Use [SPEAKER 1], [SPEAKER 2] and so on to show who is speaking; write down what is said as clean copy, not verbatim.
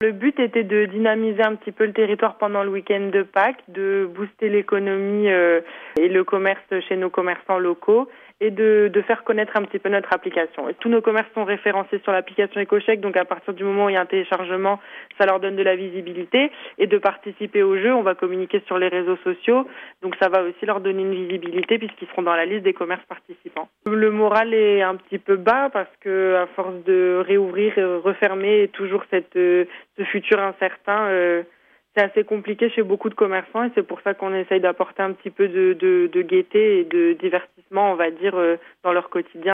[SPEAKER 1] Le but était de dynamiser un petit peu le territoire pendant le week-end de Pâques, de booster l'économie et le commerce chez nos commerçants locaux et de faire connaître un petit peu notre application. Et tous nos commerces sont référencés sur l'application EcoCheck, donc à partir du moment où il y a un téléchargement, ça leur donne de la visibilité. Et de participer au jeu, on va communiquer sur les réseaux sociaux, donc ça va aussi leur donner une visibilité puisqu'ils seront dans la liste des commerces participants. Le moral est un petit peu bas parce que à force de réouvrir et refermer toujours ce futur incertain, c'est assez compliqué chez beaucoup de commerçants et c'est pour ça qu'on essaye d'apporter un petit peu de gaieté et de divertissement, on va dire, dans leur quotidien.